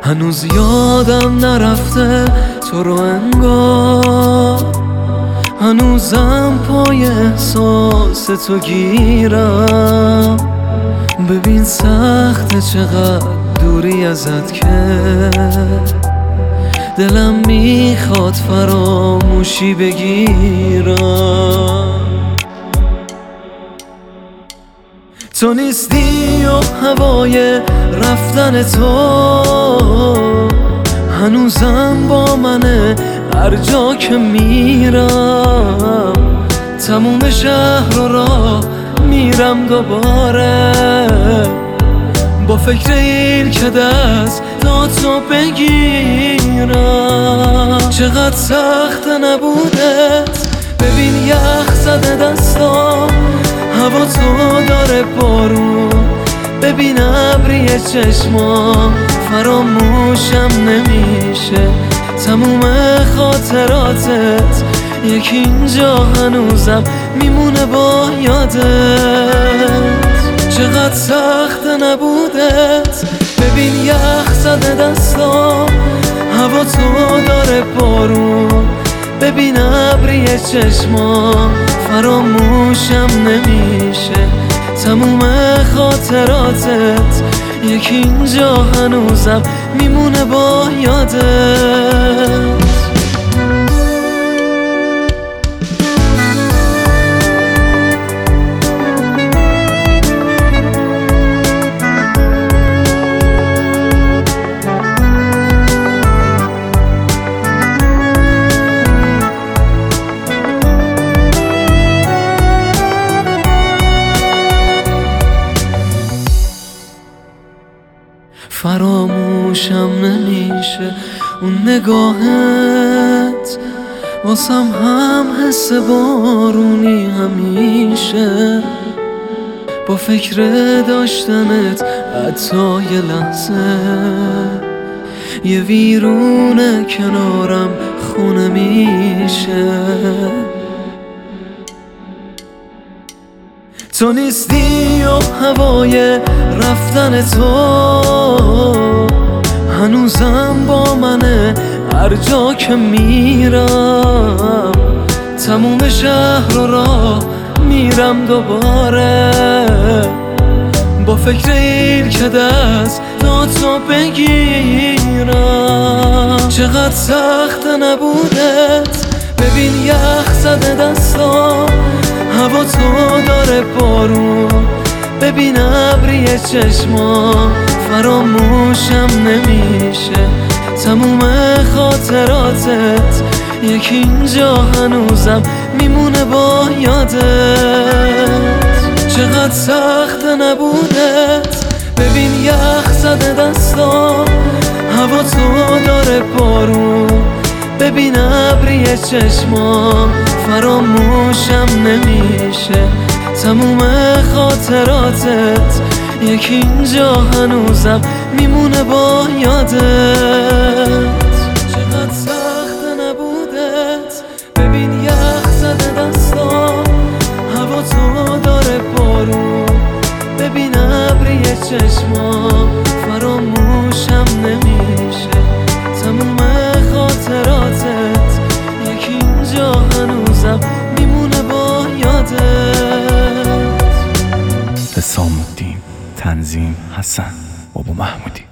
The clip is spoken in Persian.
هنوز یادم نرفته تو رو انگار، هنوزم پای احساس تو گیرم. ببین سخته چقدر دوری ازت که دلم میخواد فراموشی بگیرم. تو نیستی و هوای رفتن تو هنوزم با منه، هر جا که میرم تموم شهر رو راه میرم دوباره، با فکر این که دست تا تو بگیرم. چقدر سخت نبودت، ببین یخ زده دستام، هوا تو داره بارون، ببین ابری چشمام، فراموشم نمیشه تموم خاطراتت، یکی اینجا هنوزم میمونه با یادت. چقدر سخت نبودت، ببین یخ زده دستام، هوا تو داره بارون، ببین ابری چشمام، فراموشم نمیشه تموم خاطراتت، یکی اینجا هنوزم میمونه با یادت. فراموشم نمیشه اون نگاهت، واسم هم حس بارونی همیشه، با فکر داشتنت حتی یه لحظه، یه ویرونه کنارم خونه میشه. تو نیستی و هوای رفتن تو هنوزم با منه، هر جا که میرم تموم شهر رو راه میرم دوباره، با فکر این که دست تا تو بگیرم. چقدر سخت نبودت، ببین یخ زده دستام، هوا تو داره بارون، ببین ابری چشمام، فراموشم نمیشه تموم خاطراتت، یکی اینجا هنوزم میمونه با یادت. چقدر سخت نبودت، ببین یخ زده دستام، هوا تو داره بارون، ببین ابری چشمام، فراموشم نمیشه تموم خاطراتت، یکی اینجا هنوزم میمونه با یادت. چقدر سخت نبودت، ببین یخ زده دستام، هوا تو داره بارون، ببین ابری چشمام، فراموشم نمیشه تموم خاطراتت، یکی اینجا هنوزم میمونه با یادت. حسام الدین، تنظیم حسن بابا محمودی.